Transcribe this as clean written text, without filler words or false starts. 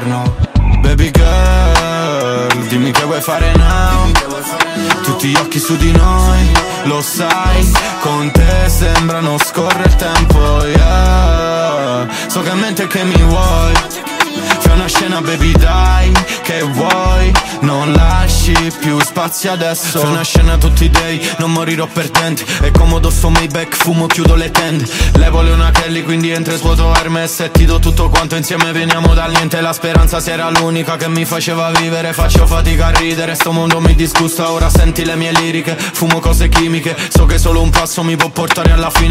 inferno. Baby girl, dimmi che vuoi fare now. Tutti gli occhi su di noi, lo sai, con te sembra non scorre il tempo, yeah. So che a mente che mi vuoi, fai una scena baby dai, che vuoi, non lasci più spazio adesso. Fai una scena tutti i day, non morirò perdente. È comodo sto Maybach, fumo, chiudo le tende. Levo una Kelly, quindi entra e svuoto Hermes e ti do tutto quanto, insieme veniamo dal niente. La speranza si era l'unica che mi faceva vivere. Faccio fatica a ridere, sto mondo mi disgusta. Ora senti le mie liriche, fumo cose chimiche. So che solo un passo mi può portare alla fine.